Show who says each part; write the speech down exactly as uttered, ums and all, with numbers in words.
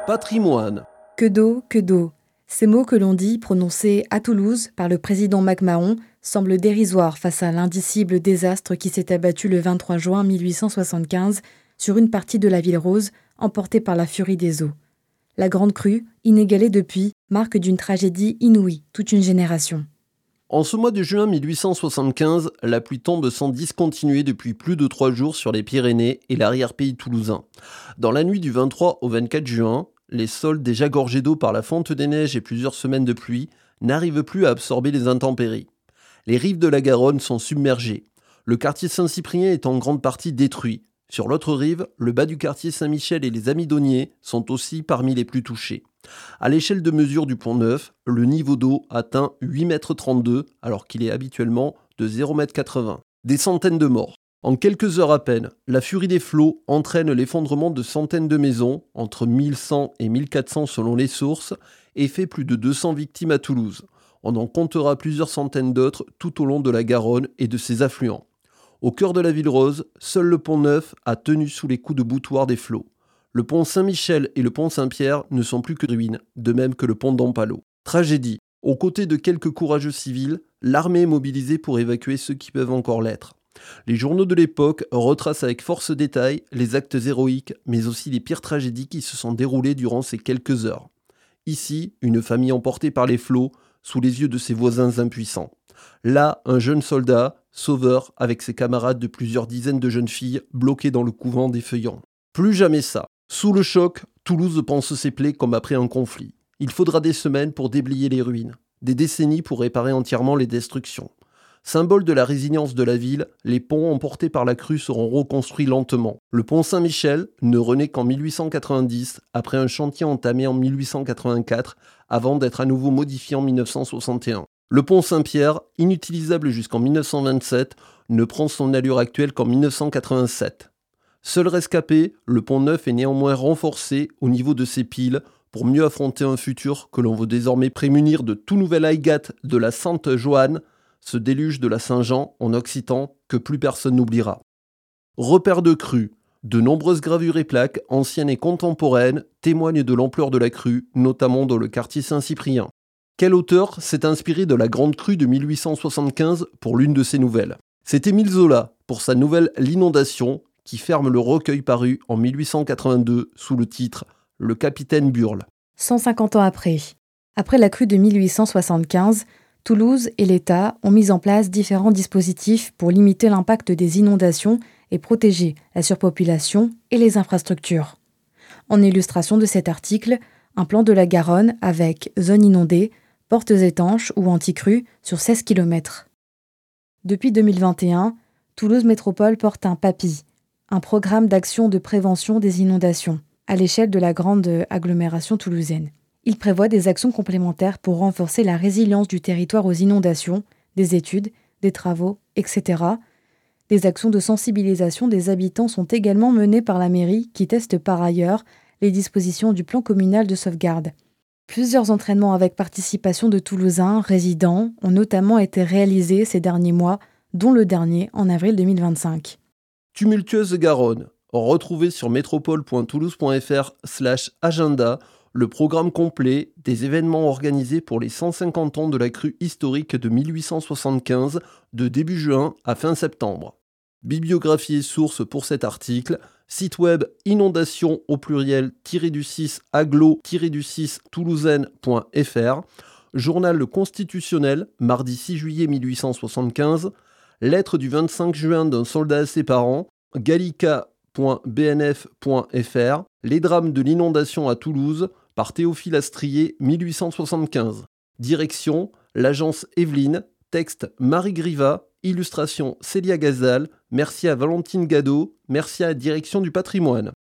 Speaker 1: Patrimoine.
Speaker 2: Que d'eau, que d'eau. Ces mots que l'on dit, prononcés à Toulouse par le président MacMahon, semblent dérisoires face à l'indicible désastre qui s'est abattu le vingt-trois juin mille huit cent soixante-quinze sur une partie de la ville rose, emportée par la furie des eaux. La grande crue, inégalée depuis, marque d'une tragédie inouïe toute une génération.
Speaker 1: En ce mois de juin mille huit cent soixante-quinze, la pluie tombe sans discontinuer depuis plus de trois jours sur les Pyrénées et l'arrière-pays toulousain. Dans la nuit du vingt-trois au vingt-quatre juin, les sols déjà gorgés d'eau par la fonte des neiges et plusieurs semaines de pluie n'arrivent plus à absorber les intempéries. Les rives de la Garonne sont submergées. Le quartier Saint-Cyprien est en grande partie détruit. Sur l'autre rive, le bas du quartier Saint-Michel et les Amidonniers sont aussi parmi les plus touchés. À l'échelle de mesure du Pont-Neuf, le niveau d'eau atteint huit virgule trente-deux mètres alors qu'il est habituellement de zéro virgule quatre-vingts. Des centaines de morts. En quelques heures à peine, la furie des flots entraîne l'effondrement de centaines de maisons, entre mille cent et mille quatre cents selon les sources, et fait plus de deux cents victimes à Toulouse. On en comptera plusieurs centaines d'autres tout au long de la Garonne et de ses affluents. Au cœur de la ville rose, seul le Pont-Neuf a tenu sous les coups de boutoir des flots. Le pont Saint-Michel et le pont Saint-Pierre ne sont plus que ruines, de même que le pont d'Ampalo. Tragédie. Aux côtés de quelques courageux civils, l'armée est mobilisée pour évacuer ceux qui peuvent encore l'être. Les journaux de l'époque retracent avec force détail les actes héroïques, mais aussi les pires tragédies qui se sont déroulées durant ces quelques heures. Ici, une famille emportée par les flots, sous les yeux de ses voisins impuissants. Là, un jeune soldat, sauveur, avec ses camarades de plusieurs dizaines de jeunes filles bloquées dans le couvent des Feuillants. Plus jamais ça. Sous le choc, Toulouse pense ses plaies comme après un conflit. Il faudra des semaines pour déblayer les ruines, des décennies pour réparer entièrement les destructions. Symbole de la résilience de la ville, les ponts emportés par la crue seront reconstruits lentement. Le pont Saint-Michel ne renaît qu'en mille huit cent quatre-vingt-dix, après un chantier entamé en mille huit cent quatre-vingt-quatre, avant d'être à nouveau modifié en mille neuf cent soixante et un. Le pont Saint-Pierre, inutilisable jusqu'en mille neuf cent vingt-sept, ne prend son allure actuelle qu'en mille neuf cent quatre-vingt-sept. Seul rescapé, le pont Neuf est néanmoins renforcé au niveau de ses piles pour mieux affronter un futur que l'on veut désormais prémunir de tout nouvel agate de la Sainte Joanne, ce déluge de la Saint-Jean en occitan que plus personne n'oubliera. Repère de crue. De nombreuses gravures et plaques, anciennes et contemporaines, témoignent de l'ampleur de la crue, notamment dans le quartier Saint-Cyprien. Quel auteur s'est inspiré de la grande crue de mille huit cent soixante-quinze pour l'une de ses nouvelles ? C'est Émile Zola, pour sa nouvelle L'Inondation, qui ferme le recueil paru en mille huit cent quatre-vingt-deux sous le titre « Le capitaine Burle ».
Speaker 2: cent cinquante ans après. Après la crue de mille huit cent soixante-quinze, Toulouse et l'État ont mis en place différents dispositifs pour limiter l'impact des inondations et protéger la surpopulation et les infrastructures. En illustration de cet article, un plan de la Garonne avec zone inondée, portes étanches ou anti-crues sur seize kilomètres. Depuis deux mille vingt et un, Toulouse Métropole porte un PAPI, un programme d'action de prévention des inondations, à l'échelle de la grande agglomération toulousaine. Il prévoit des actions complémentaires pour renforcer la résilience du territoire aux inondations, des études, des travaux, et cetera. Des actions de sensibilisation des habitants sont également menées par la mairie qui teste par ailleurs les dispositions du plan communal de sauvegarde. Plusieurs entraînements avec participation de Toulousains résidents ont notamment été réalisés ces derniers mois, dont le dernier en avril deux mille vingt-cinq.
Speaker 1: Tumultueuse Garonne. Retrouvez sur métropole point toulouse point f r slash agenda le programme complet des événements organisés pour les cent cinquante ans de la crue historique de mille huit cent soixante-quinze de début juin à fin septembre. Bibliographie et sources pour cet article, site web inondation au pluriel du six aglo du six toulousaine point f r, journal constitutionnel, mardi six juillet mille huit cent soixante-quinze, lettre du vingt-cinq juin d'un soldat à ses parents, gallica point b n f point f r, les drames de l'inondation à Toulouse, par Théophile Astrier, mille huit cent soixante-quinze. Direction, l'agence Evelyne, texte Marie Griva, illustration Célia Gazal, merci à Valentine Gado, merci à la direction du patrimoine.